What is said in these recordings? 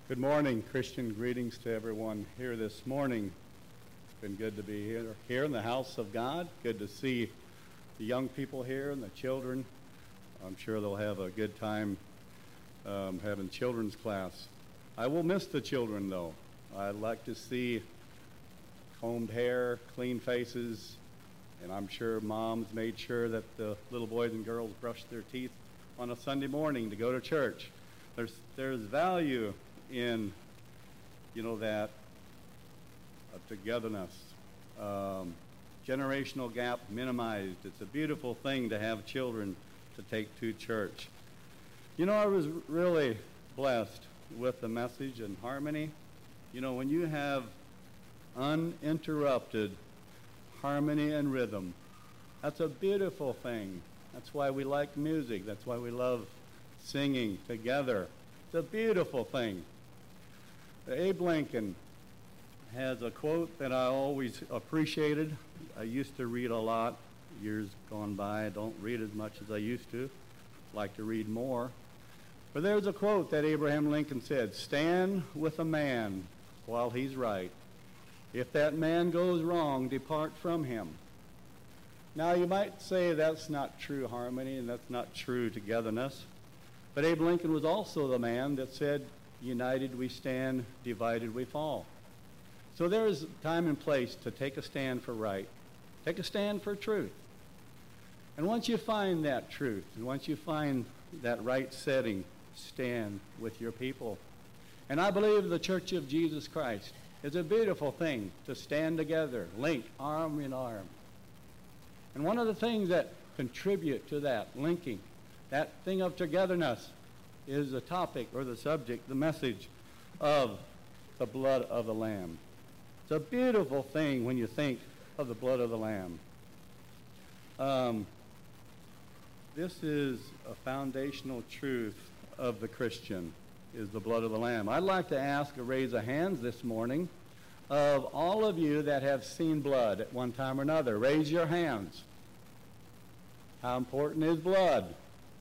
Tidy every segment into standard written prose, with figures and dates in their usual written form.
Good morning. Christian greetings to everyone here this morning. It's been good to be here in the house of God. Good to see the young people here and the children. I'm sure they'll have a good time having children's class. I will miss the children, though. I'd like to see combed hair, clean faces, and I'm sure moms made sure that the little boys and girls brushed their teeth on a Sunday morning to go to church. There's value in, that togetherness. Generational gap minimized. It's a beautiful thing to have children to take to church. I was really blessed with the message and harmony. When you have uninterrupted harmony and rhythm, that's a beautiful thing. That's why we like music. That's why we love singing together. It's a beautiful thing. Abe Lincoln has a quote that I always appreciated. I used to read a lot. Years gone by, I don't read as much as I used to. Like to read more. But there's a quote that Abraham Lincoln said, "Stand with a man while he's right. If that man goes wrong, depart from him." Now you might say that's not true harmony and that's not true togetherness. But Abe Lincoln was also the man that said, "United we stand, divided we fall." So there is time and place to take a stand for right. Take a stand for truth. And once you find that truth, and once you find that right setting, stand with your people. And I believe the Church of Jesus Christ is a beautiful thing to stand together, linked arm in arm. And one of the things that contribute to that linking, that thing of togetherness, is the topic or the subject, the message of the blood of the Lamb. It's a beautiful thing when you think of the blood of the Lamb. This is a foundational truth of the Christian, is the blood of the Lamb. I'd like to ask a raise of hands this morning of all of you that have seen blood at one time or another. Raise your hands. How important is blood?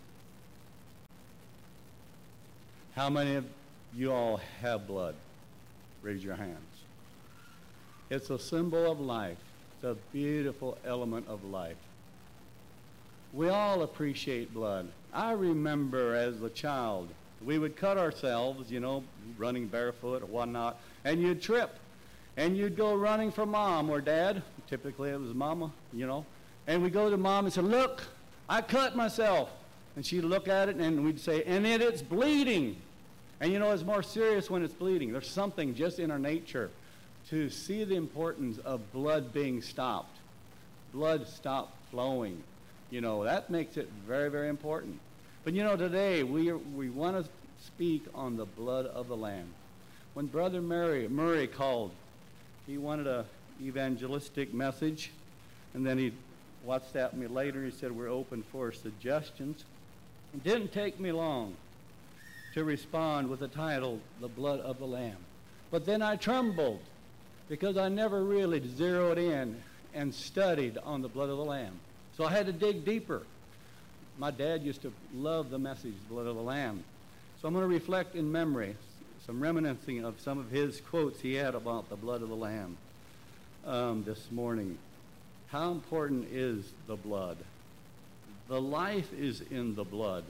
How many of you all have blood? Raise your hands. It's a symbol of life. It's a beautiful element of life. We all appreciate blood. I remember as a child, we would cut ourselves, running barefoot or whatnot, and you'd trip. And you'd go running for mom or dad. Typically it was mama, And we'd go to mom and say, "Look, I cut myself." And she'd look at it and we'd say, "And it's bleeding." And it's more serious when it's bleeding. There's something just in our nature to see the importance of blood being stopped. Blood stopped flowing. That makes it very, very important. But today we want to speak on the blood of the Lamb. When Brother Murray called, he wanted an evangelistic message, and then he WhatsApped me later. He said, "We're open for suggestions." It didn't take me long to respond with the title, "The Blood of the Lamb." But then I trembled because I never really zeroed in and studied on the blood of the Lamb. So I had to dig deeper. My dad used to love the message, "Blood of the Lamb." So I'm going to reflect in memory, some reminiscing of some of his quotes he had about the blood of the Lamb this morning. How important is the blood? The life is in the blood.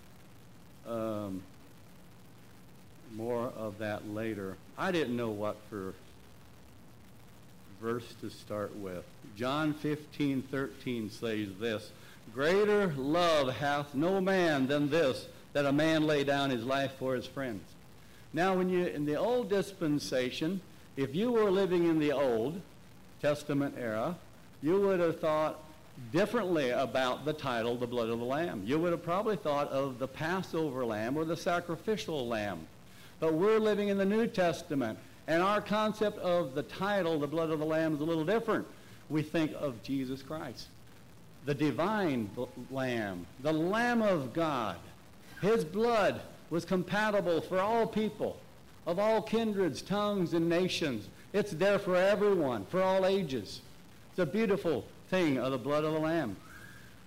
More of that later. I didn't know what for verse to start with. John 15:13 says this, "Greater love hath no man than this, that a man lay down his life for his friends." Now, when in the old dispensation, if you were living in the Old Testament era, you would have thought differently about the title, "The Blood of the Lamb." You would have probably thought of the Passover lamb or the sacrificial lamb. But we're living in the New Testament, and our concept of the title, "The Blood of the Lamb," is a little different. We think of Jesus Christ, the divine Lamb, the Lamb of God. His blood was compatible for all people, of all kindreds, tongues, and nations. It's there for everyone, for all ages. It's a beautiful thing of the blood of the Lamb.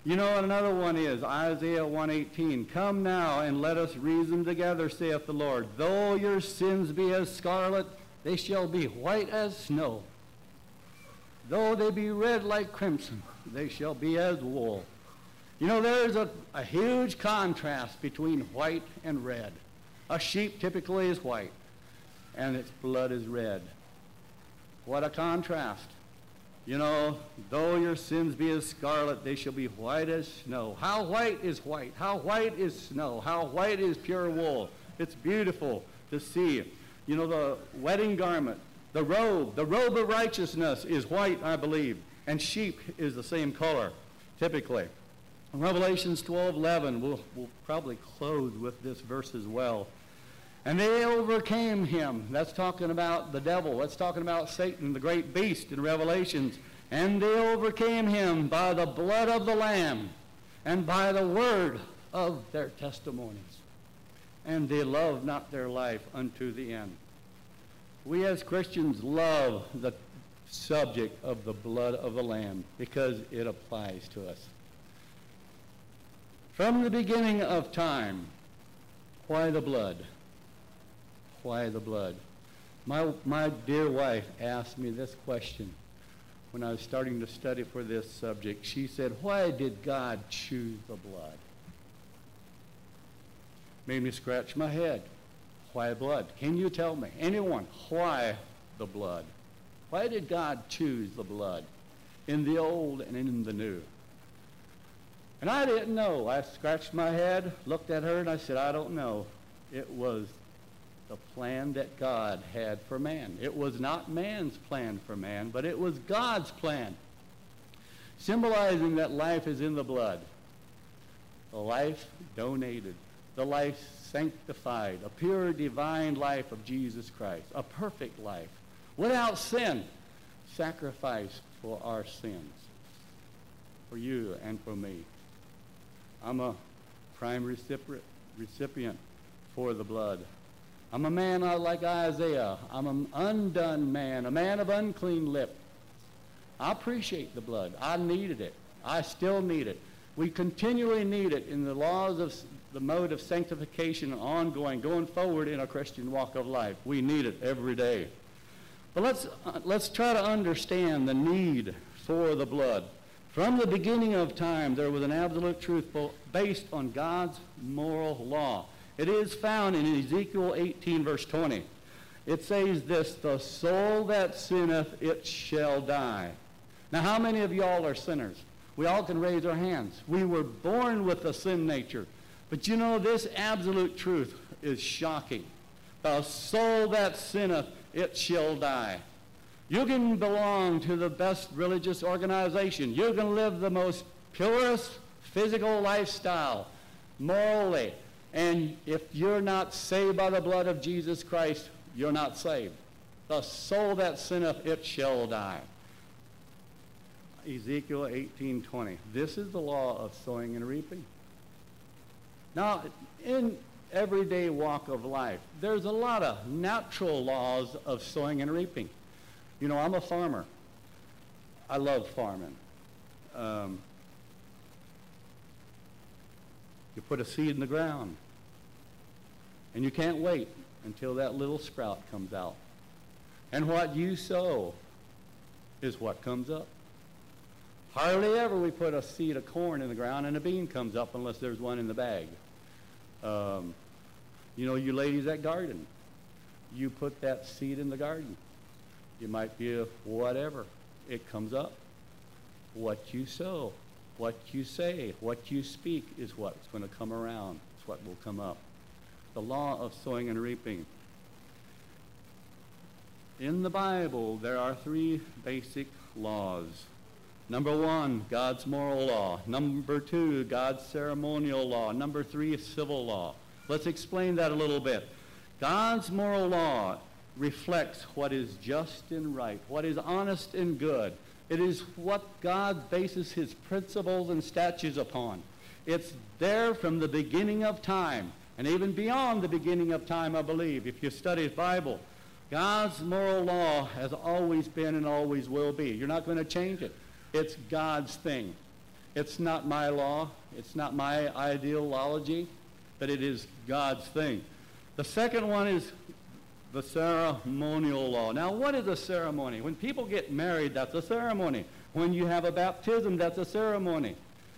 You know, another one is Isaiah 1:18. Come now and let us reason together, saith the Lord. Though your sins be as scarlet, they shall be white as snow. Though they be red like crimson, they shall be as wool. You know, there's a huge contrast between white and red. A sheep typically is white, and its blood is red. What a contrast. You know, though your sins be as scarlet, they shall be white as snow. How white is white? How white is snow? How white is pure wool? It's beautiful to see. You know, the wedding garment, the robe of righteousness is white, I believe, and sheep is the same color, typically. In Revelations 12:11, we'll probably close with this verse as well. And they overcame him. That's talking about the devil. That's talking about Satan, the great beast in Revelations. And they overcame him by the blood of the Lamb and by the word of their testimonies. And they loved not their life unto the end. We as Christians love the subject of the blood of the Lamb because it applies to us. From the beginning of time, why the blood? Why the blood? My dear wife asked me this question when I was starting to study for this subject. She said, why did God choose the blood? Made me scratch my head. Why blood? Can you tell me? Anyone, why the blood? Why did God choose the blood in the old and in the new? And I didn't know. I scratched my head, looked at her, and I said, I don't know. It was the plan that God had for man. It was not man's plan for man, but it was God's plan, symbolizing that life is in the blood. The life donated, the life sanctified, a pure divine life of Jesus Christ, a perfect life, without sin, sacrificed for our sins, for you and for me. I'm a prime recipient for the blood. I'm a man like Isaiah. I'm an undone man, a man of unclean lips. I appreciate the blood. I needed it. I still need it. We continually need it in the laws of the mode of sanctification ongoing, going forward in a Christian walk of life. We need it every day. But let's try to understand the need for the blood. From the beginning of time, there was an absolute truth based on God's moral law. It is found in Ezekiel 18, verse 20. It says this, the soul that sinneth, it shall die. Now, how many of y'all are sinners? We all can raise our hands. We were born with a sin nature. But you know, this absolute truth is shocking. The soul that sinneth, it shall die. You can belong to the best religious organization. You can live the most purest physical lifestyle, morally. And if you're not saved by the blood of Jesus Christ, you're not saved. The soul that sinneth, it shall die. Ezekiel 18:20. This is the law of sowing and reaping. Now, in everyday walk of life, there's a lot of natural laws of sowing and reaping. You know, I'm a farmer. I love farming. You put a seed in the ground, and you can't wait until that little sprout comes out. And what you sow is what comes up. Hardly ever we put a seed of corn in the ground and a bean comes up unless there's one in the bag. You know, you ladies that garden, you put that seed in the garden. It might be a whatever. It comes up. What you sow, what you say, what you speak is what's going to come around. It's what will come up. The law of sowing and reaping. In the Bible, there are 3 basic laws. Number 1, God's moral law. Number 2, God's ceremonial law. Number 3, civil law. Let's explain that a little bit. God's moral law reflects what is just and right, what is honest and good. It is what God bases his principles and statutes upon. It's there from the beginning of time, and even beyond the beginning of time, I believe, if you study the Bible. God's moral law has always been and always will be. You're not going to change it. It's God's thing. It's not my law. It's not my ideology, but it is God's thing. The second one is the ceremonial law. Now, what is a ceremony? When people get married, that's a ceremony. When you have a baptism, that's a ceremony.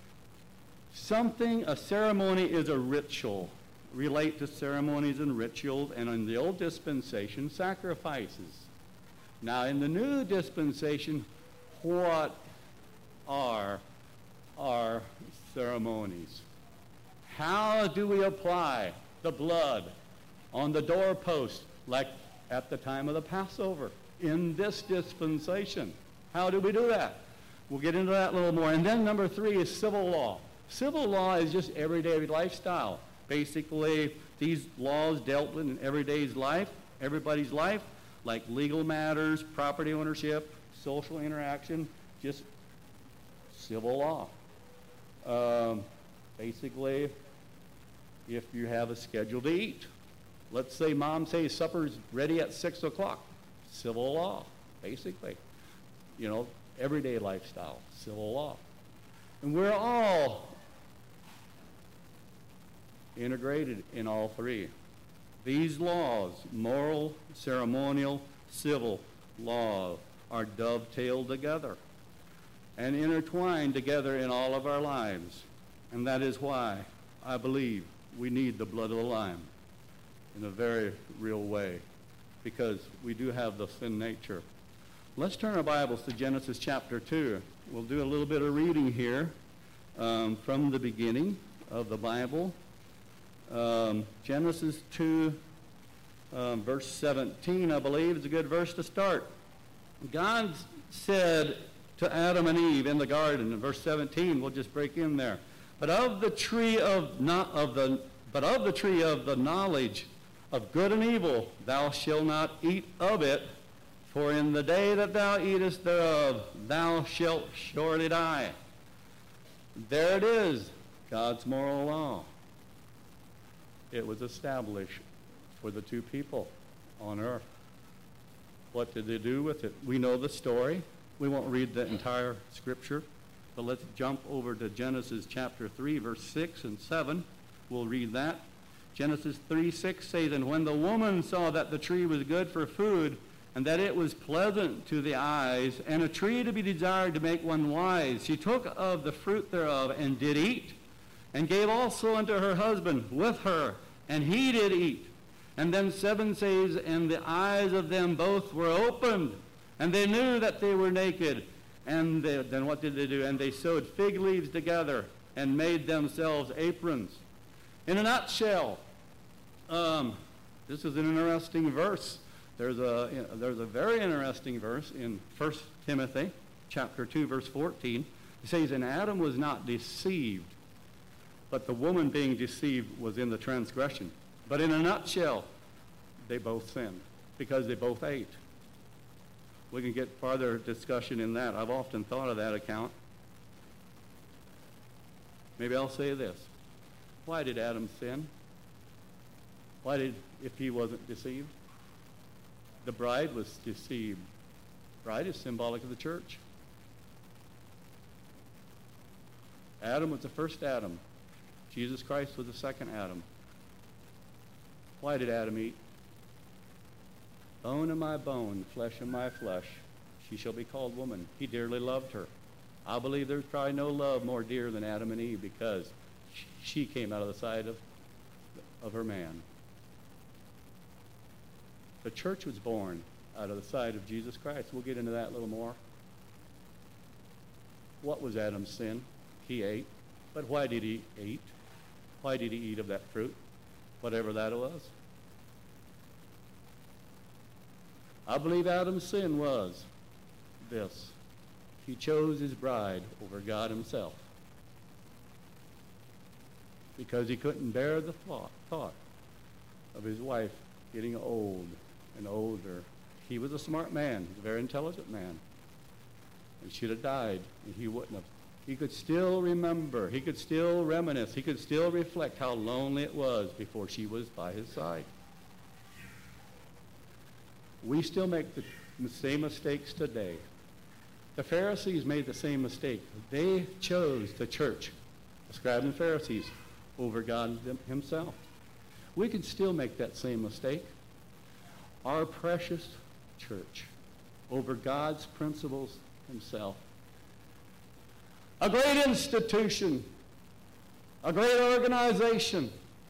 A ceremony is a ritual. Relate to ceremonies and rituals, and in the old dispensation, sacrifices. Now, in the new dispensation, what are our ceremonies? How do we apply the blood on the doorpost, like at the time of the Passover, in this dispensation? How do we do that? We'll get into that a little more. And then number 3 is civil law. Civil law is just everyday lifestyle. Basically, these laws dealt with in everyday's life, everybody's life, like legal matters, property ownership, social interaction, just civil law. Basically, if you have a schedule to eat, let's say mom says supper's ready at 6 o'clock, civil law, basically. You know, everyday lifestyle, civil law. And we're all integrated in all 3. These laws, moral, ceremonial, civil law, are dovetailed together and intertwined together in all of our lives. And that is why I believe we need the blood of the Lamb in a very real way, because we do have the sin nature. Let's turn our Bibles to Genesis chapter 2. We'll do a little bit of reading here from the beginning of the Bible. Genesis 2, verse 17, I believe, is a good verse to start. God said to Adam and Eve in the garden, in verse 17, we'll just break in there. But of the tree of the knowledge of good and evil, thou shalt not eat of it, for in the day that thou eatest thereof, thou shalt surely die. There it is, God's moral law. It was established for the 2 people on earth. What did they do with it? We know the story. We won't read the entire scripture, but let's jump over to Genesis chapter 3, verse 6 and 7. We'll read that. Genesis 3:6 says, And when the woman saw that the tree was good for food, and that it was pleasant to the eyes, and a tree to be desired to make one wise, she took of the fruit thereof, and did eat, and gave also unto her husband with her, and he did eat. And then 7 says, And the eyes of them both were opened, and they knew that they were naked. And then what did they do? And they sewed fig leaves together, and made themselves aprons. In a nutshell, this is an interesting verse. There's a very interesting verse in 1 Timothy chapter 2, verse 14. It says, And Adam was not deceived, but the woman being deceived was in the transgression. But in a nutshell, they both sinned because they both ate. We can get farther discussion in that. I've often thought of that account. Maybe I'll say this. Why did Adam sin? If he wasn't deceived? The bride was deceived. Bride is symbolic of the church. Adam was the first Adam. Jesus Christ was the second Adam. Why did Adam eat? Bone of my bone, flesh of my flesh. She shall be called woman. He dearly loved her. I believe there's probably no love more dear than Adam and Eve, because she came out of the side of her man. The church was born out of the side of Jesus Christ. We'll get into that a little more. What was Adam's sin? He ate. But why did he eat? Why did he eat of that fruit? Whatever that was. I believe Adam's sin was this. He chose his bride over God himself, because he couldn't bear the thought of his wife getting old and older. He was a smart man. He was a very intelligent man. And she'd have died, and he wouldn't have. He could still remember. He could still reminisce. He could still reflect how lonely it was before she was by his side. We still make the same mistakes today. The Pharisees made the same mistake. They chose the church, the scribes and Pharisees, over God himself. We can still make that same mistake. Our precious church over God's principles himself. A great institution, a great organization.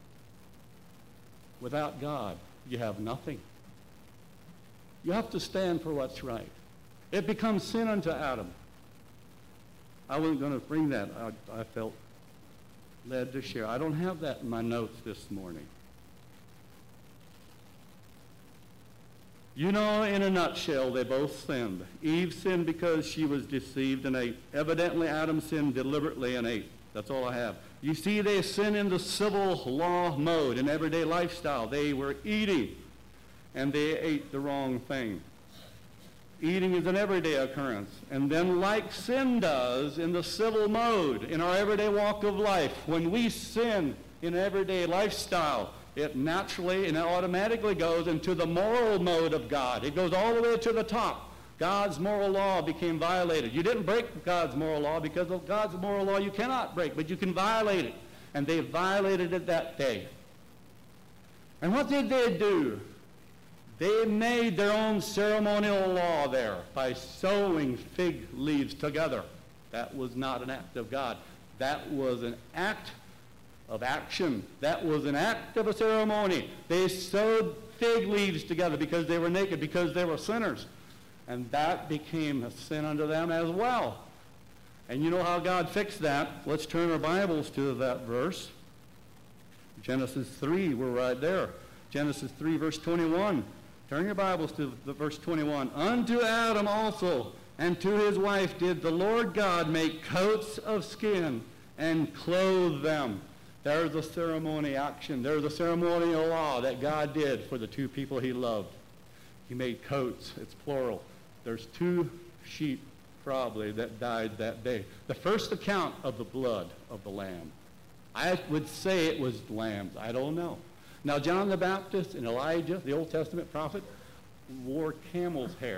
Without God, you have nothing. You have to stand for what's right. It becomes sin unto Adam. I wasn't going to bring that. I felt led to share. I don't have that in my notes this morning. You know, in a nutshell, they both sinned. Eve sinned because she was deceived and ate. Evidently, Adam sinned deliberately and ate. That's all I have. You see, they sinned in the civil law mode, in everyday lifestyle. They were eating, and they ate the wrong thing. Eating is an everyday occurrence. And then like sin does in the civil mode, in our everyday walk of life, when we sin in everyday lifestyle, it naturally and automatically goes into the moral mode of God. It goes all the way to the top. God's moral law became violated. You didn't break God's moral law because of God's moral law you cannot break, but you can violate it. And they violated it that day. And what did they do? They made their own ceremonial law there by sewing fig leaves together. That was not an act of God. That was an act of action. That was an act of a ceremony. They sewed fig leaves together because they were naked, because they were sinners. And that became a sin unto them as well. And you know how God fixed that? Let's turn our Bibles to that verse. Genesis 3, we're right there. Genesis 3, verse 21. Turn your Bibles to the verse 21. Unto Adam also and to his wife did the Lord God make coats of skin and clothe them. There's a ceremony action. There's a ceremonial law that God did for the two people he loved. He made coats. It's plural. There's 2 sheep probably that died that day. The first account of the blood of the lamb. I would say it was lambs. I don't know. Now, John the Baptist and Elijah, the Old Testament prophet, wore camel's hair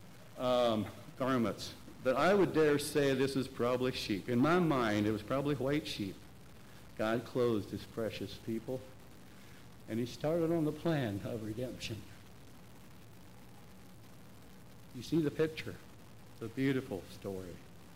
garments. But I would dare say this is probably sheep. In my mind, it was probably white sheep. God clothed his precious people, and he started on the plan of redemption. You see the picture. It's a beautiful story.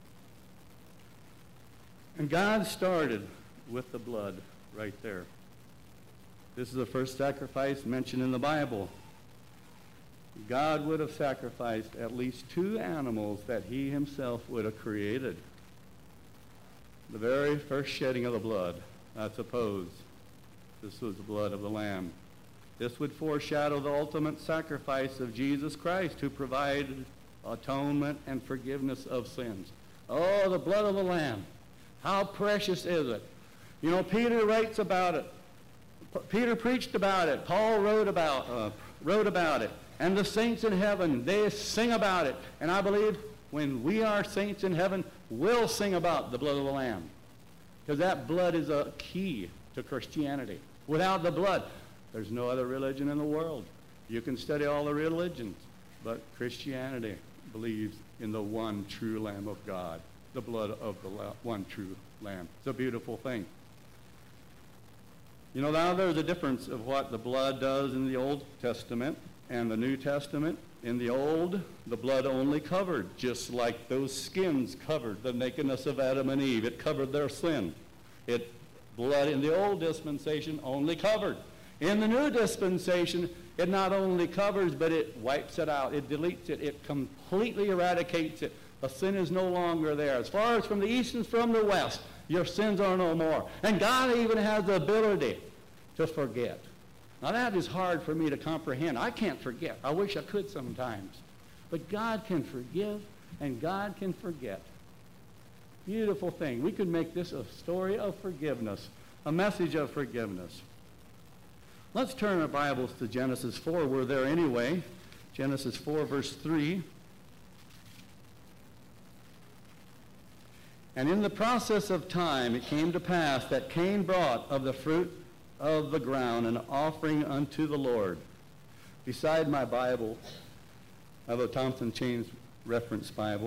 And God started with the blood right there. This is the first sacrifice mentioned in the Bible. God would have sacrificed at least 2 animals that he himself would have created. The very first shedding of the blood, I suppose, this was the blood of the Lamb. This would foreshadow the ultimate sacrifice of Jesus Christ, who provided atonement and forgiveness of sins. Oh, the blood of the Lamb. How precious is it? You know, Peter writes about it. Peter preached about it. Paul wrote about it. And the saints in heaven, they sing about it. And I believe when we are saints in heaven, we'll sing about the blood of the Lamb. Because that blood is a key to Christianity. Without the blood, there's no other religion in the world. You can study all the religions, but Christianity believes in the one true Lamb of God, the blood of the one true Lamb. It's a beautiful thing. You know, now there's a difference of what the blood does in the Old Testament and the New Testament. In the Old, the blood only covered, just like those skins covered the nakedness of Adam and Eve. It covered their sin. Blood in the Old dispensation only covered. In the New dispensation, it not only covers, but it wipes it out. It deletes it. It completely eradicates it. The sin is no longer there. As far as from the east and from the west, your sins are no more. And God even has the ability to forget. Now that is hard for me to comprehend. I can't forget. I wish I could sometimes. But God can forgive and God can forget. Beautiful thing. We could make this a story of forgiveness, a message of forgiveness. Let's turn our Bibles to Genesis 4. We're there anyway. Genesis 4, verse 3. And in the process of time it came to pass that Cain brought of the fruit of the ground an offering unto the Lord. Beside my Bible, I have a Thompson Chains Reference Bible.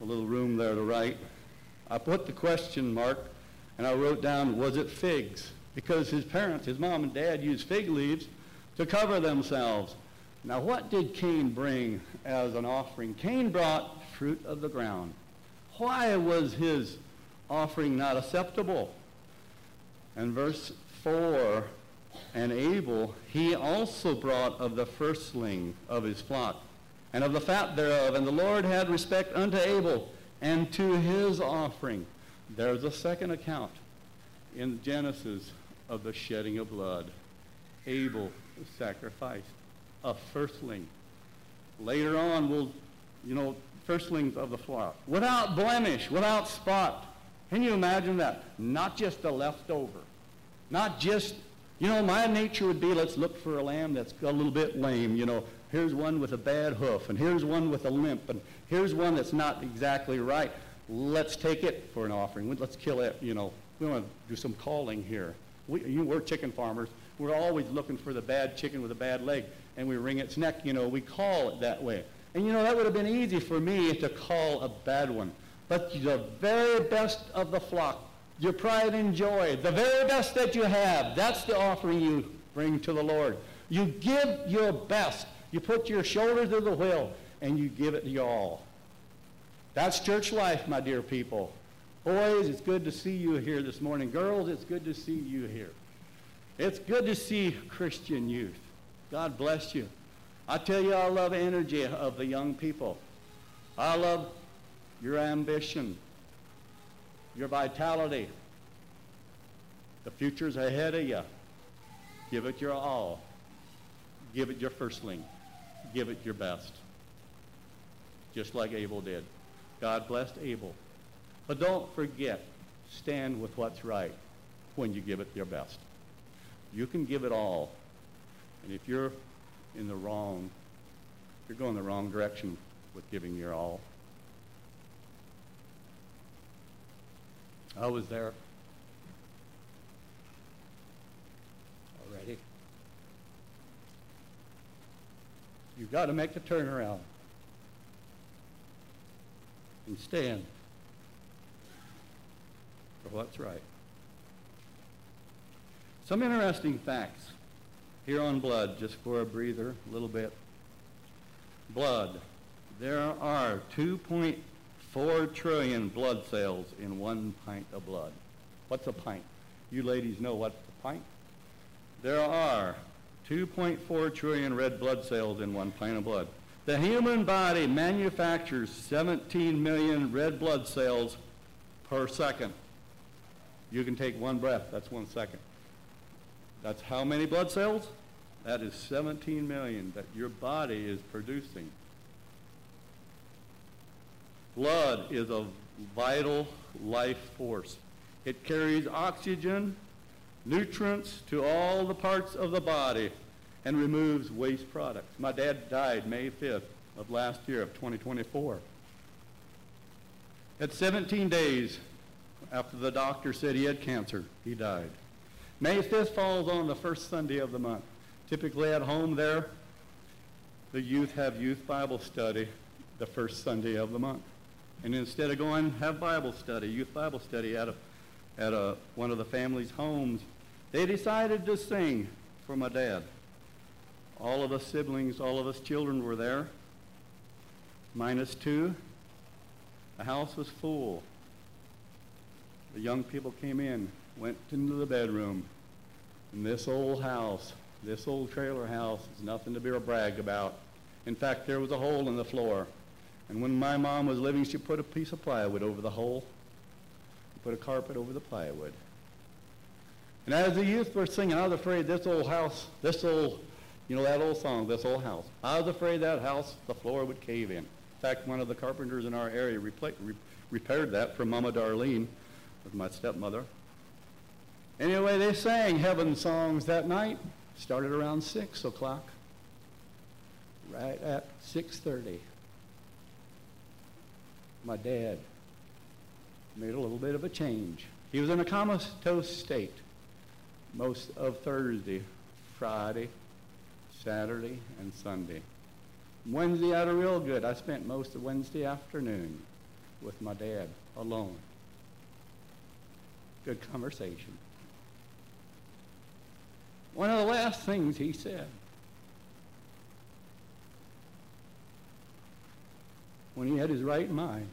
a little room there to write, I put the question mark, and I wrote down, was it figs? Because his parents, his mom and dad, used fig leaves to cover themselves. Now, what did Cain bring as an offering? Cain brought fruit of the ground. Why was his offering not acceptable? And verse 4, and Abel, he also brought of the firstling of his flock, and of the fat thereof. And the Lord had respect unto Abel, and to his offering. There's a second account in Genesis of the shedding of blood. Abel sacrificed a firstling. Later on, firstlings of the flock, without blemish, without spot. Can you imagine that? Not just a leftover. Not just, my nature would be, let's look for a lamb that's a little bit lame. Here's one with a bad hoof, and here's one with a limp, and here's one that's not exactly right. Let's take it for an offering. Let's kill it. We want to do some calling here. We're chicken farmers. We're always looking for the bad chicken with a bad leg, and we wring its neck. We call it that way. And that would have been easy for me to call a bad one. But the very best of the flock, your pride and joy, the very best that you have, that's the offering you bring to the Lord. You give your best. You put your shoulder to the wheel, and you give it your all. That's church life, my dear people. Boys, it's good to see you here this morning. Girls, it's good to see you here. It's good to see Christian youth. God bless you. I tell you, I love the energy of the young people. I love your ambition, your vitality. The future's ahead of you. Give it your all. Give it your firstling. Give it your best. Just like Abel did. God blessed Abel. But don't forget, stand with what's right when you give it your best. You can give it all. And if you're in the wrong, you're going the wrong direction with giving your all. I was there already. You've got to make the turnaround and stand for what's right. Some interesting facts here on blood, just for a breather, a little bit. Blood. There are 2.4 trillion blood cells in 1 pint of blood. What's a pint? You ladies know what's a pint? There are 2.4 trillion red blood cells in 1 pint of blood. The human body manufactures 17 million red blood cells per second. You can take one breath, that's 1 second. That's how many blood cells? That is 17 million that your body is producing. Blood is a vital life force. It carries oxygen, nutrients to all the parts of the body, and removes waste products. My dad died May 5th of last year of 2024. At 17 days after the doctor said he had cancer, he died. May 5th falls on the first Sunday of the month. Typically at home there, the youth have youth Bible study the first Sunday of the month. And instead of going have Bible study, youth Bible study at one of the family's homes, they decided to sing for my dad. All of us siblings, all of us children were there, minus 2. The house was full. The young people came in, went into the bedroom, and this old house, this old trailer house is nothing to be a brag about. In fact, there was a hole in the floor. And when my mom was living, she put a piece of plywood over the hole, put a carpet over the plywood. And as the youth were singing, I was afraid that old song, this old house. I was afraid that house, the floor would cave in. In fact, one of the carpenters in our area repaired that for Mama Darlene, with my stepmother. Anyway, they sang heaven songs that night. Started around 6 o'clock. Right at 6:30. My dad made a little bit of a change. He was in a comatose state most of Thursday, Friday, Saturday, and Sunday. Wednesday, I had a real good. I spent most of Wednesday afternoon with my dad alone. Good conversation. One of the last things he said, when he had his right mind,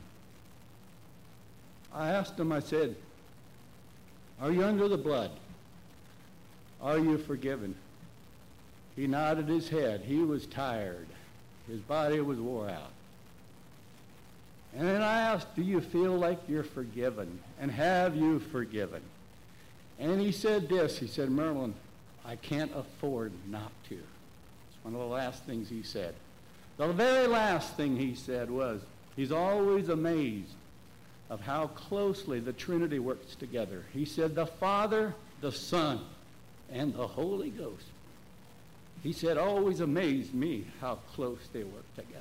I asked him, I said, "Are you under the blood? Are you forgiven?" He nodded his head. He was tired. His body was wore out. And then I asked, "Do you feel like you're forgiven? And have you forgiven?" And he said this. He said, "Merlin, I can't afford not to." It's one of the last things he said. The very last thing he said was, he's always amazed of how closely the Trinity works together. He said, the Father, the Son, and the Holy Ghost. He said, always amazed me how close they work together.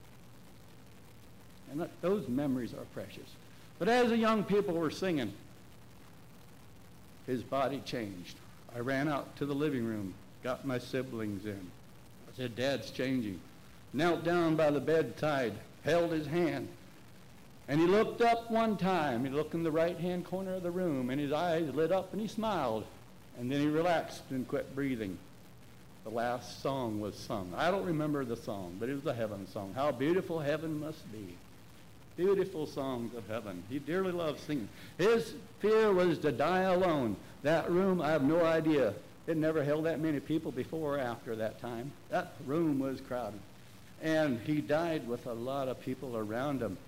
And those memories are precious. But as the young people were singing, his body changed. I ran out to the living room, got my siblings in. I said, "Dad's changing." Knelt down by the bedside, held his hand. And he looked up one time. He looked in the right-hand corner of the room, and his eyes lit up, and he smiled. And then he relaxed and quit breathing. The last song was sung. I don't remember the song, but it was a heaven song. How beautiful heaven must be. Beautiful songs of heaven. He dearly loved singing. His fear was to die alone. That room, I have no idea. It never held that many people before or after that time. That room was crowded. And he died with a lot of people around him.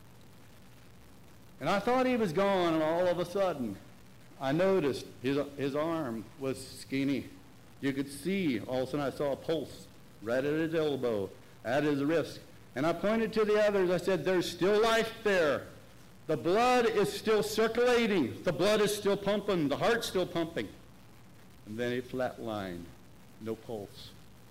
And I thought he was gone, and all of a sudden, I noticed his arm was skinny. You could see, all of a sudden I saw a pulse right at his elbow, at his wrist. And I pointed to the others. I said, "There's still life there. The blood is still circulating. The blood is still pumping. The heart's still pumping." And then he flatlined. No pulse.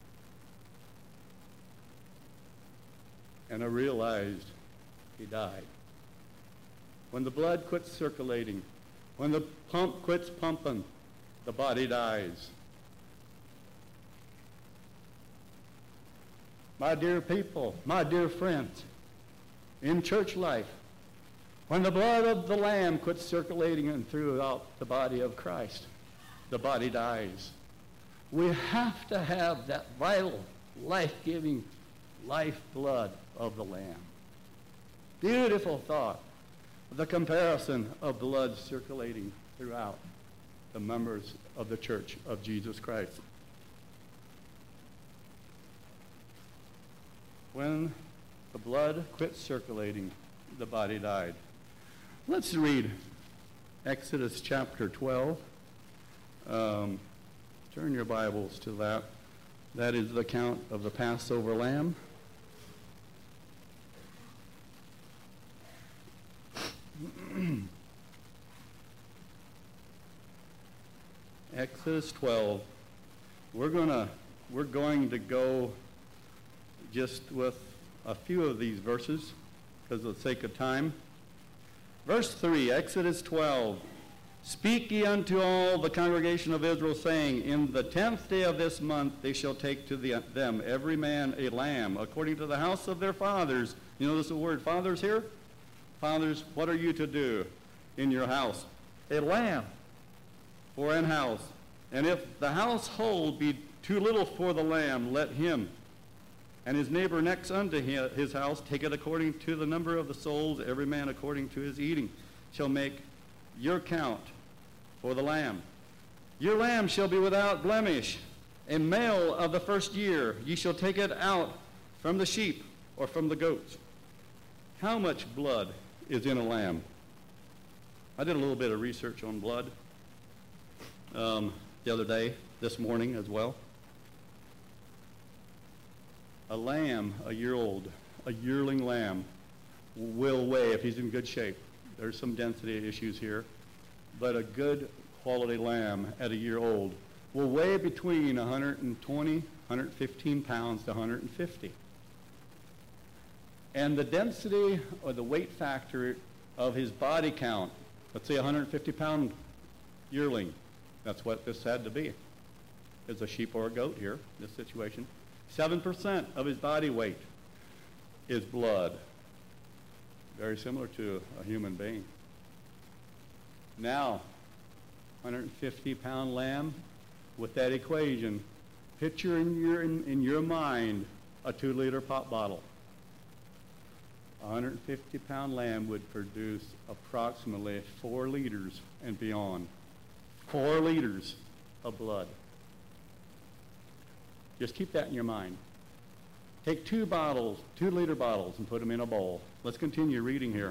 And I realized he died. When the blood quits circulating, when the pump quits pumping, the body dies. My dear people, my dear friends, in church life, when the blood of the Lamb quits circulating and throughout the body of Christ, the body dies. We have to have that vital, life-giving lifeblood of the Lamb. Beautiful thought, the comparison of blood circulating throughout the members of the Church of Jesus Christ. When the blood quit circulating, the body died. Let's read Exodus chapter 12. Turn your Bibles to that. That is the account of the Passover lamb. Exodus 12. We're going to go just with a few of these verses because of the sake of time. Verse 3, Exodus 12. "Speak ye unto all the congregation of Israel, saying, In the 10th day of this month they shall take to them every man a lamb, according to the house of their fathers." You notice the word fathers here? Fathers, what are you to do in your house? A lamb for an house. And if the household be too little for the lamb, let him and his neighbor next unto his house take it according to the number of the souls, every man according to his eating, shall make your count for the lamb. Your lamb shall be without blemish, a male of the first year. Ye shall take it out from the sheep or from the goats. How much blood is in a lamb? I did a little bit of research on blood the other day, this morning as well. A lamb, a year old, a yearling lamb will weigh, if he's in good shape, there's some density issues here, but a good quality lamb at a year old will weigh between 120, 115 pounds to 150. And the density or the weight factor of his body count, let's say 150-pound yearling, that's what this had to be. It's a sheep or a goat here, this situation. 7% of his body weight is blood. very similar to a human being. Now, 150-pound lamb with that equation. Picture in your mind a 2-liter pop bottle. A 150-pound lamb would produce approximately 4 liters and beyond. 4 liters of blood. Just keep that in your mind. Take 2-liter bottles, and put them in a bowl. Let's continue reading here.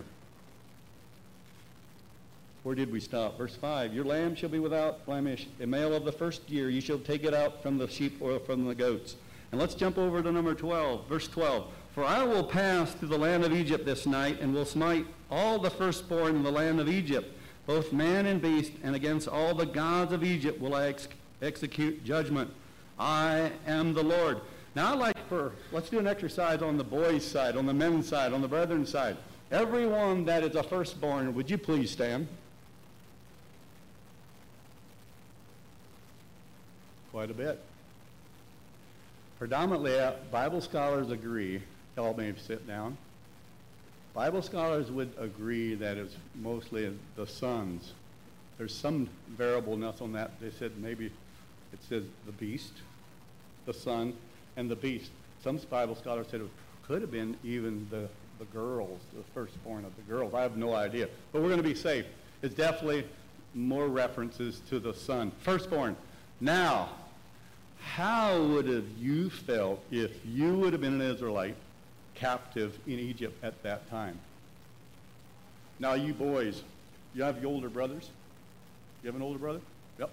Where did we stop? Verse 5, your lamb shall be without blemish. A male of the first year, you shall take it out from the sheep or from the goats. And let's jump over to number 12, verse 12. For I will pass through the land of Egypt this night, and will smite all the firstborn in the land of Egypt, both man and beast, and against all the gods of Egypt will I execute judgment. I am the Lord. Now let's do an exercise on the boys' side, on the men's side, on the brethren side. Everyone that is a firstborn, would you please stand? Quite a bit. Predominantly, Bible scholars agree, help me sit down. Bible scholars would agree that it's mostly the sons. There's some variableness on that. They said maybe it says the beast, the son, and the beast. Some Bible scholars said it could have been even the girls, the firstborn of the girls. I have no idea. But we're going to be safe. It's definitely more references to the son. Firstborn. Now, how would have you felt if you would have been an Israelite captive in Egypt at that time? Now, you boys, you have your older brothers? You have an older brother? Yep.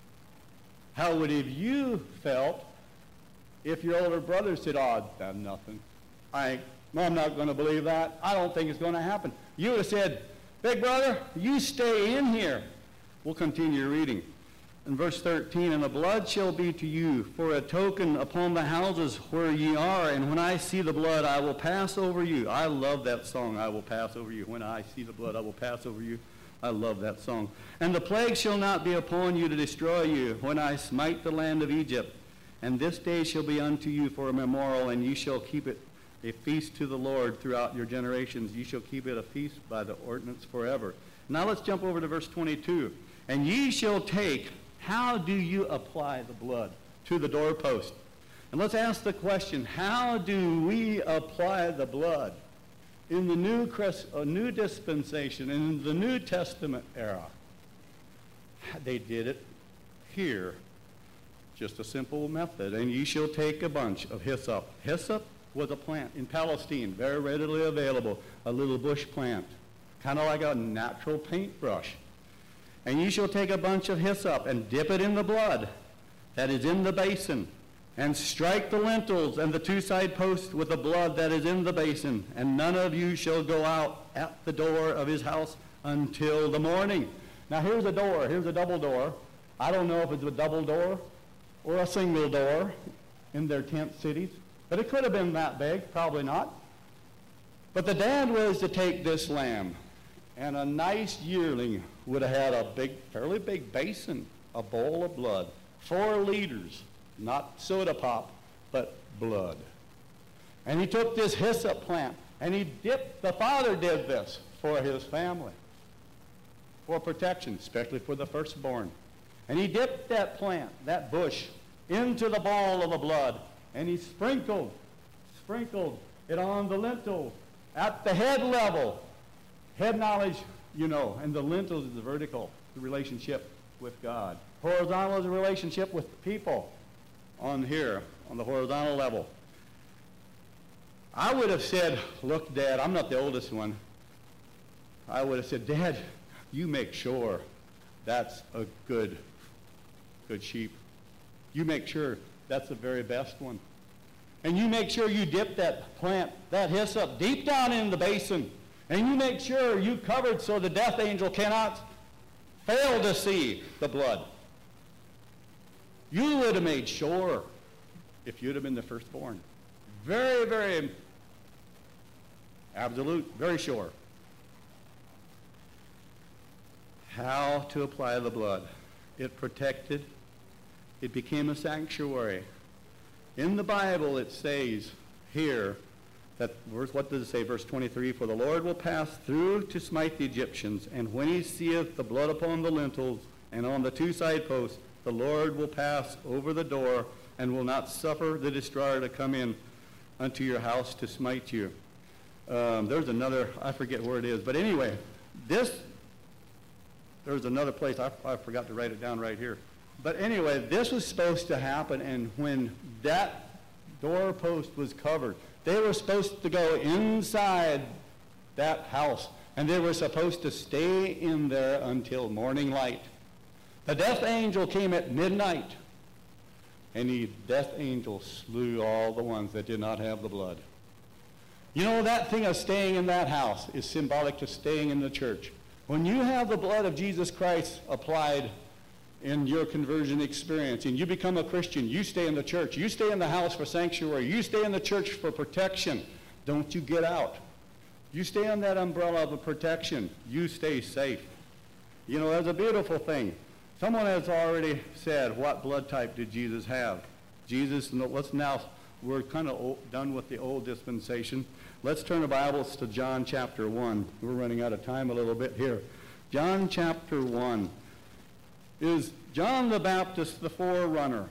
How would have you felt if your older brother said, oh, that's nothing. I'm not going to believe that. I don't think it's going to happen. You would have said, big brother, you stay in here. We'll continue reading. In verse 13, and the blood shall be to you for a token upon the houses where ye are, and when I see the blood, I will pass over you. I love that song, I will pass over you. When I see the blood, I will pass over you. I love that song. And the plague shall not be upon you to destroy you when I smite the land of Egypt. And this day shall be unto you for a memorial, and ye shall keep it a feast to the Lord throughout your generations. Ye shall keep it a feast by the ordinance forever. Now let's jump over to verse 22. And ye shall take... How do you apply the blood to the doorpost? And let's ask the question, how do we apply the blood in the new dispensation, in the New Testament era? They did it here. Just a simple method. And ye shall take a bunch of hyssop. Hyssop was a plant in Palestine, very readily available, a little bush plant, kind of like a natural paintbrush. And ye shall take a bunch of hyssop and dip it in the blood that is in the basin, and strike the lintels and the 2 side posts with the blood that is in the basin, and none of you shall go out at the door of his house until the morning. Now here's a door, here's a double door. I don't know if it's a double door or a single door in their tent cities, but it could have been that big, probably not. But the dad was to take this lamb, and a nice yearling would have had a fairly big basin, a bowl of blood, 4 liters, not soda pop, but blood. And he took this hyssop plant, and the father did this for his family, for protection, especially for the firstborn. And he dipped that plant, that bush, into the bowl of the blood, and he sprinkled it on the lintel at the head level. Head knowledge, you know, and the lintels is the vertical, the relationship with God. Horizontal is a relationship with people on here, on the horizontal level. I would have said, look, Dad, I'm not the oldest one. I would have said, Dad, you make sure that's a good sheep. You make sure that's the very best one. And you make sure you dip that plant, that hyssop, deep down in the basin. And you make sure you covered so the death angel cannot fail to see the blood. You would have made sure if you'd have been the firstborn. Very, very absolute, very sure. How to apply the blood. It protected. It became a sanctuary. In the Bible it says here That verse, what does it say? Verse 23, for the Lord will pass through to smite the Egyptians, and when he seeth the blood upon the lintels and on the two side posts, the Lord will pass over the door and will not suffer the destroyer to come in unto your house to smite you. There's another, I forget where it is, but anyway, there's another place, I forgot to write it down right here. But anyway, this was supposed to happen, and when that doorpost was covered, they were supposed to go inside that house, and they were supposed to stay in there until morning light. The death angel came at midnight, and the death angel slew all the ones that did not have the blood. You know, that thing of staying in that house is symbolic to staying in the church. When you have the blood of Jesus Christ applied in your conversion experience and you become a Christian, you stay in the church. You stay in the house for sanctuary. You stay in the church for protection. Don't you get out. You stay on that umbrella of protection. You stay safe. You know, that's a beautiful thing. Someone has already said, what blood type did Jesus have? Jesus, we're kind of done with the old dispensation. Let's turn the Bibles to John chapter 1. We're running out of time a little bit here. John chapter 1. Is John the Baptist the forerunner?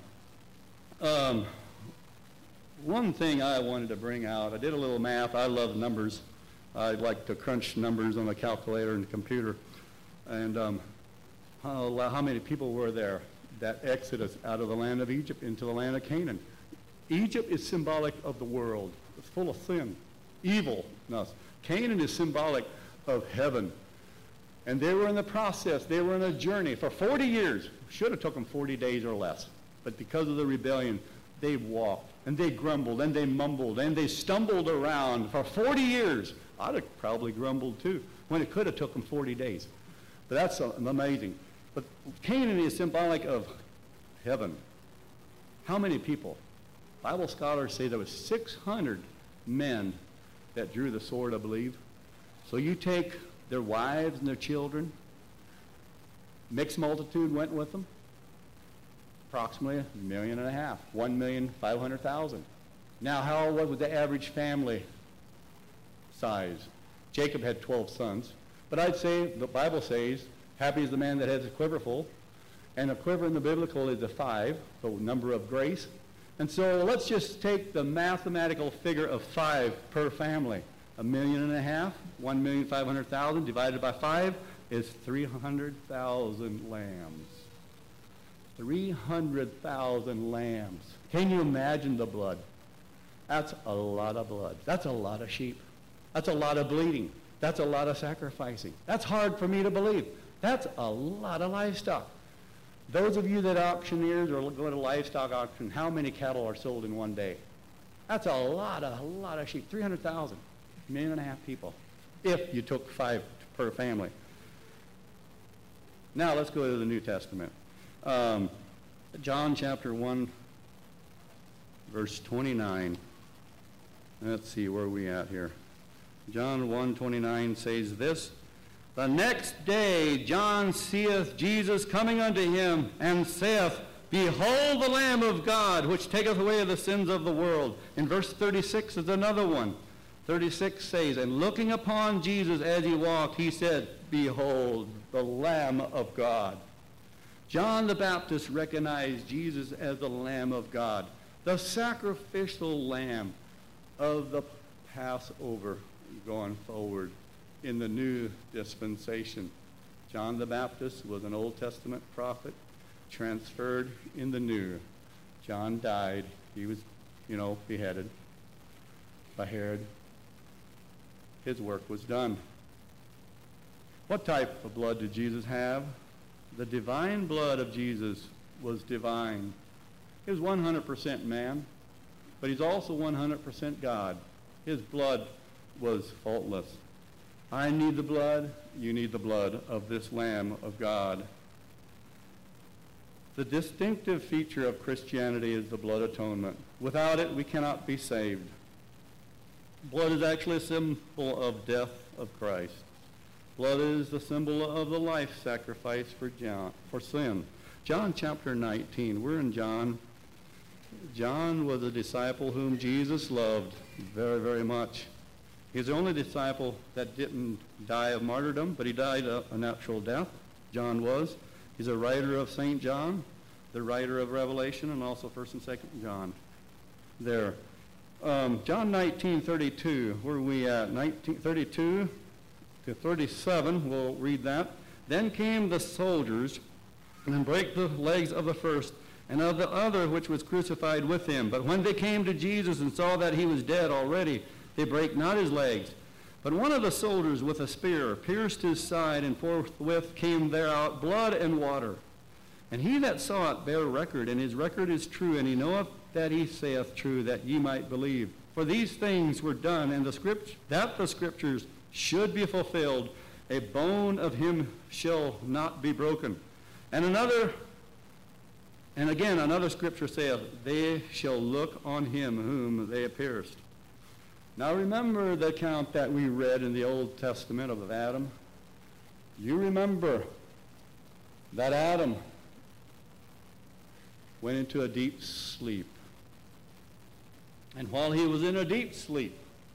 One thing I wanted to bring out, I did a little math. I love numbers. I like to crunch numbers on the calculator and the computer. And how many people were there that exodus out of the land of Egypt into the land of Canaan? Egypt is symbolic of the world. It's full of sin, evilness. Canaan is symbolic of heaven. And they were in the process. They were in a journey for 40 years. Should have took them 40 days or less. But because of the rebellion, they walked, and they grumbled, and they mumbled, and they stumbled around for 40 years. I'd have probably grumbled too, when it could have took them 40 days. But that's amazing. But Canaan is symbolic of heaven. How many people? Bible scholars say there was 600 men that drew the sword, I believe. So you take their wives and their children, mixed multitude went with them, approximately 1.5 million, 1,500,000. Now, what was the average family size? Jacob had 12 sons, but I'd say the Bible says, happy is the man that has a quiver full, and a quiver in the biblical is a 5, the number of grace. And so let's just take the mathematical figure of 5 per family. 1.5 million, 1,500,000 divided by 5 is 300,000 lambs. 300,000 lambs. Can you imagine the blood? That's a lot of blood. That's a lot of sheep. That's a lot of bleeding. That's a lot of sacrificing. That's hard for me to believe. That's a lot of livestock. Those of you that are auctioneers or go to livestock auction, how many cattle are sold in one day? That's a lot of sheep. 300,000. 1.5 million people, if you took 5 per family. Now let's go to the New Testament. John chapter 1, verse 29. Let's see, where are we at here? John 1:29 says this, the next day John seeth Jesus coming unto him, and saith, behold the Lamb of God, which taketh away the sins of the world. In verse 36 is another one. 36 says, and looking upon Jesus as he walked, he said, behold the Lamb of God. John the Baptist recognized Jesus as the Lamb of God, the sacrificial lamb of the Passover going forward in the new dispensation. John the Baptist was an Old Testament prophet transferred in the new. John died. He was, beheaded by Herod. His work was done. What type of blood did Jesus have? The divine blood of Jesus was divine. He was 100% man, but he's also 100% God. His blood was faultless. I need the blood, you need the blood of this Lamb of God. The distinctive feature of Christianity is the blood atonement. Without it, we cannot be saved. Blood is actually a symbol of death of Christ. Blood is the symbol of the life sacrifice for sin. John chapter 19. We're in John John was a disciple whom Jesus loved very, very much. He's the only disciple that didn't die of martyrdom, but he died a natural death. John was. He's a writer of St. John, the writer of Revelation, and also 1st and 2nd John. There. John 19:32, where are we at? 19:32 to 37, we'll read that. Then came the soldiers and brake the legs of the first and of the other which was crucified with him. But when they came to Jesus and saw that he was dead already, they brake not his legs. But one of the soldiers with a spear pierced his side, and forthwith came there out blood and water. And he that saw it bare record, and his record is true, and he knoweth that he saith true, that ye might believe. For these things were done, and that the scriptures should be fulfilled, a bone of him shall not be broken. And again another scripture saith, they shall look on him whom they pierced. Now remember the account that we read in the Old Testament of Adam. You remember that Adam went into a deep sleep. And while he was in a deep sleep,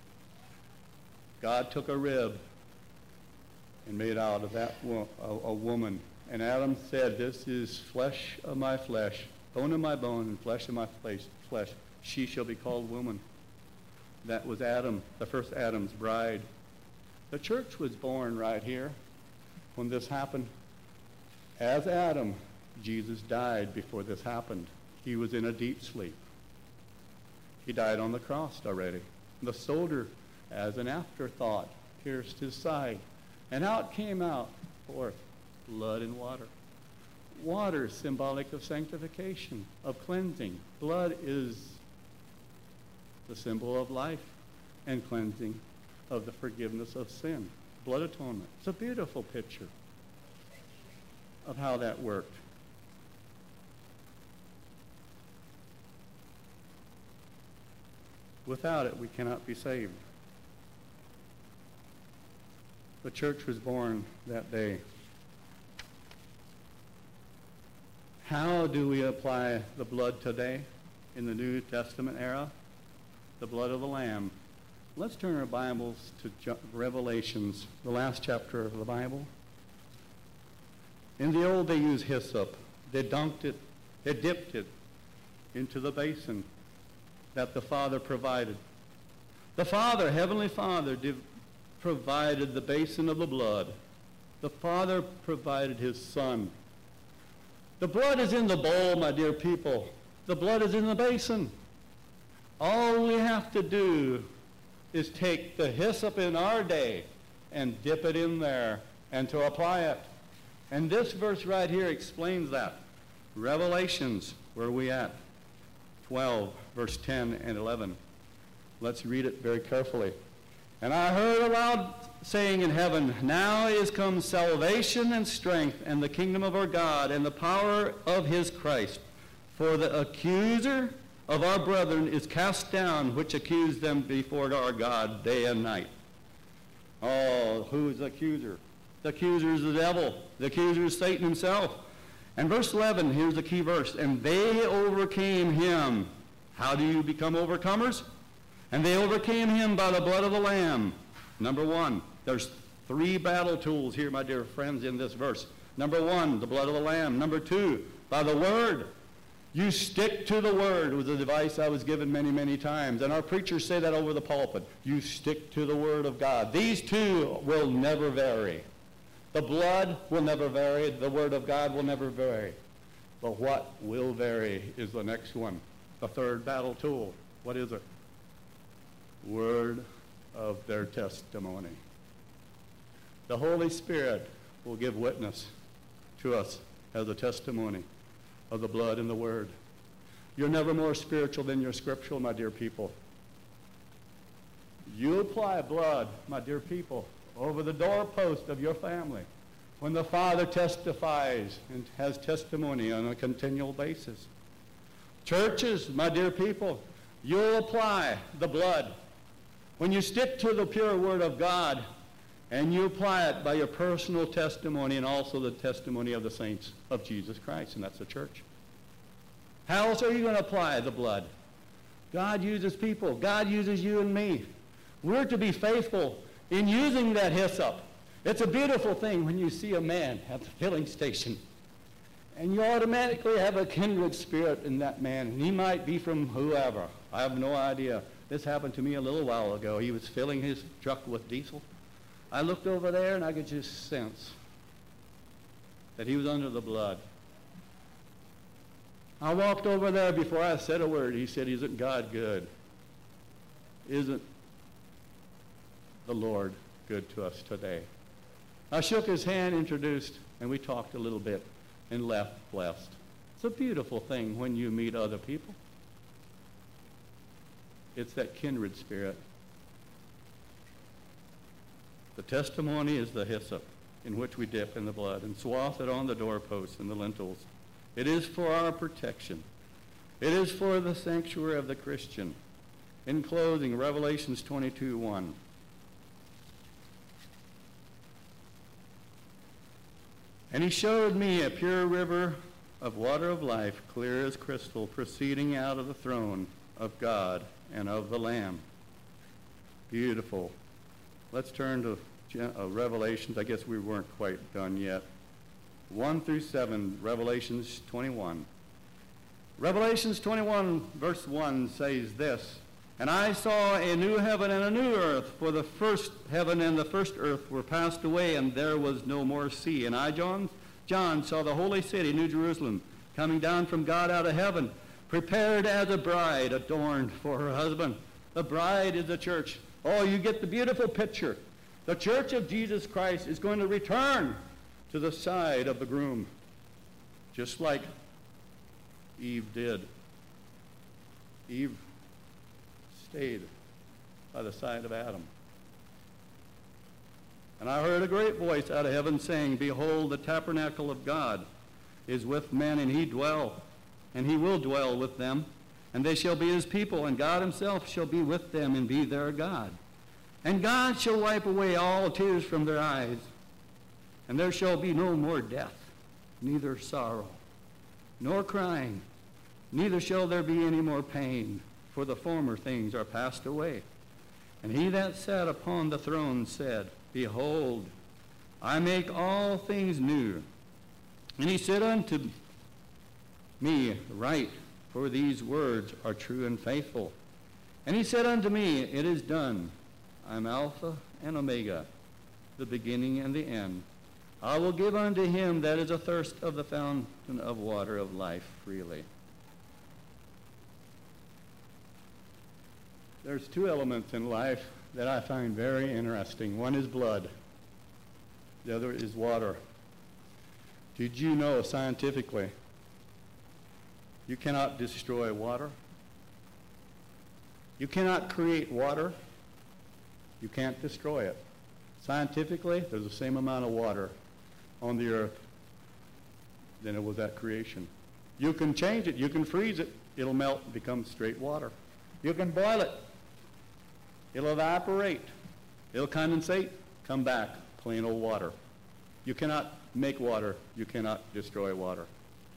God took a rib and made out of that a woman. And Adam said, this is flesh of my flesh, bone of my bone, and flesh of my flesh. She shall be called woman. That was Adam, the first Adam's bride. The church was born right here when this happened. As Adam, Jesus died before this happened. He was in a deep sleep. He died on the cross already. The soldier, as an afterthought, pierced his side. And out came out forth blood and water. Water is symbolic of sanctification, of cleansing. Blood is the symbol of life and cleansing of the forgiveness of sin. Blood atonement. It's a beautiful picture of how that worked. Without it, we cannot be saved. The church was born that day. How do we apply the blood today in the New Testament era? The blood of the Lamb. Let's turn our Bibles to Revelations, the last chapter of the Bible. In the old, they used hyssop. They dunked it, they dipped it into the basin that the Father provided. The Father, Heavenly Father, provided the basin of the blood. The Father provided his Son. The blood is in the bowl, my dear people. The blood is in the basin. All we have to do is take the hyssop in our day and dip it in there and to apply it. And this verse right here explains that. Revelations, where are we at? 12, verse 10 and 11. Let's read it very carefully. And I heard a loud saying in heaven, now is come salvation and strength and the kingdom of our God and the power of his Christ. For the accuser of our brethren is cast down, which accused them before our God day and night. Oh, who is the accuser? The accuser is the devil. The accuser is Satan himself. And verse 11, here's the key verse. And they overcame him. How do you become overcomers? And they overcame him by the blood of the Lamb. Number one, there's 3 battle tools here, my dear friends, in this verse. Number 1, the blood of the Lamb. Number 2, by the Word. You stick to the Word was a device I was given many, many times. And our preachers say that over the pulpit. You stick to the Word of God. These 2 will never vary. The blood will never vary. The Word of God will never vary. But what will vary is the next one. The 3rd battle tool. What is it? Word of their testimony. The Holy Spirit will give witness to us as a testimony of the blood and the Word. You're never more spiritual than you're scriptural, my dear people. You apply blood, my dear people, over the doorpost of your family when the Father testifies and has testimony on a continual basis. Churches, my dear people, you'll apply the blood. When you stick to the pure Word of God and you apply it by your personal testimony and also the testimony of the saints of Jesus Christ, and that's the church. How else are you going to apply the blood? God uses people. God uses you and me. We're to be faithful in using that hyssop. It's a beautiful thing when you see a man at the filling station, and you automatically have a kindred spirit in that man, and he might be from whoever. I have no idea. This happened to me a little while ago. He was filling his truck with diesel. I looked over there, and I could just sense that he was under the blood. I walked over there before I said a word. He said, "Isn't God good? Isn't the Lord good to us today?" I shook his hand, introduced, and we talked a little bit and left blessed. It's a beautiful thing when you meet other people. It's that kindred spirit. The testimony is the hyssop in which we dip in the blood and swathe it on the doorposts and the lintels. It is for our protection. It is for the sanctuary of the Christian. In closing, Revelations 22:1. "And he showed me a pure river of water of life, clear as crystal, proceeding out of the throne of God and of the Lamb." Beautiful. Let's turn to Revelations. I guess we weren't quite done yet. 1 through 7, Revelations 21. Revelations 21, verse 1 says this, "And I saw a new heaven and a new earth, for the first heaven and the first earth were passed away, and there was no more sea. And I, John, saw the holy city, New Jerusalem, coming down from God out of heaven, prepared as a bride adorned for her husband." The bride is the church. Oh, you get the beautiful picture. The church of Jesus Christ is going to return to the side of the groom, just like Eve did. Eve stayed by the side of Adam. "And I heard a great voice out of heaven saying, Behold, the tabernacle of God is with men, and he will dwell with them, and they shall be his people, and God himself shall be with them and be their God. And God shall wipe away all tears from their eyes, and there shall be no more death, neither sorrow, nor crying, neither shall there be any more pain, for the former things are passed away. And he that sat upon the throne said, Behold, I make all things new. And he said unto me, Write, for these words are true and faithful. And he said unto me, It is done. I am Alpha and Omega, the beginning and the end. I will give unto him that is athirst of the fountain of water of life freely. There's two elements in life that I find very interesting. One is blood. The other is water. Did you know scientifically you cannot destroy water? You cannot create water. You can't destroy it. Scientifically, there's the same amount of water on the earth than it was at creation. You can change it. You can freeze it. It'll melt and become straight water. You can boil it. It'll evaporate. It'll condensate, come back, plain old water. You cannot make water. You cannot destroy water.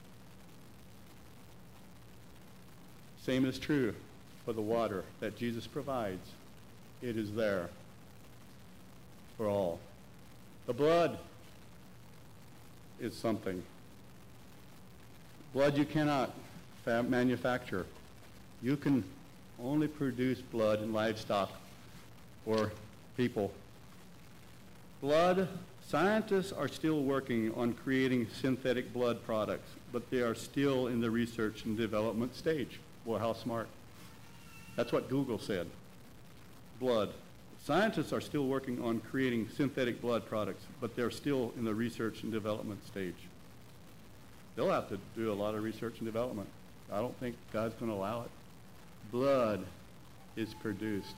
Same is true for the water that Jesus provides. It is there for all. The blood is something. Blood you cannot manufacture. You can only produce blood in livestock or people. Blood, scientists are still working on creating synthetic blood products, but they are still in the research and development stage. Well, how smart. That's what Google said. Blood. Scientists are still working on creating synthetic blood products, but they're still in the research and development stage. They'll have to do a lot of research and development. I don't think God's going to allow it. Blood is produced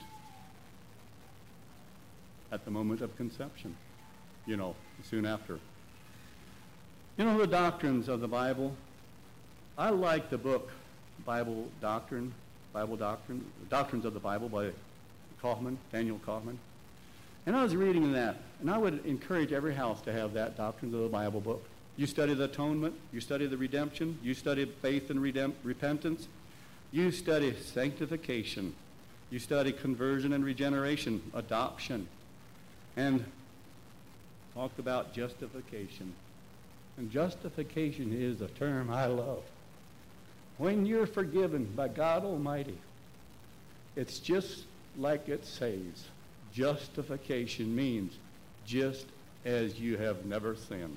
at the moment of conception, soon after. The doctrines of the Bible. I like the book Doctrines of the Bible by Daniel Kaufman. And I was reading that, and I would encourage every house to have that Doctrines of the Bible book. You study the atonement. You study the redemption. You study faith and repentance. You study sanctification. You study conversion and regeneration, adoption, and talk about justification. And justification is a term I love. When you're forgiven by God Almighty, it's just like it says. Justification means just as you have never sinned.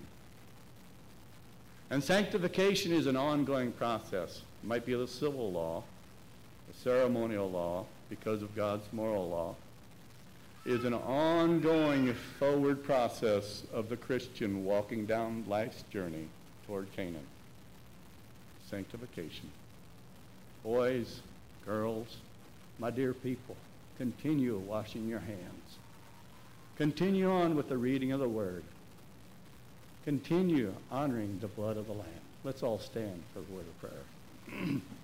And sanctification is an ongoing process. It might be the civil law, the ceremonial law, because of God's moral law. It is an ongoing forward process of the Christian walking down life's journey toward Canaan. Sanctification. Boys, girls, my dear people, continue washing your hands. Continue on with the reading of the Word. Continue honoring the blood of the Lamb. Let's all stand for the word of prayer.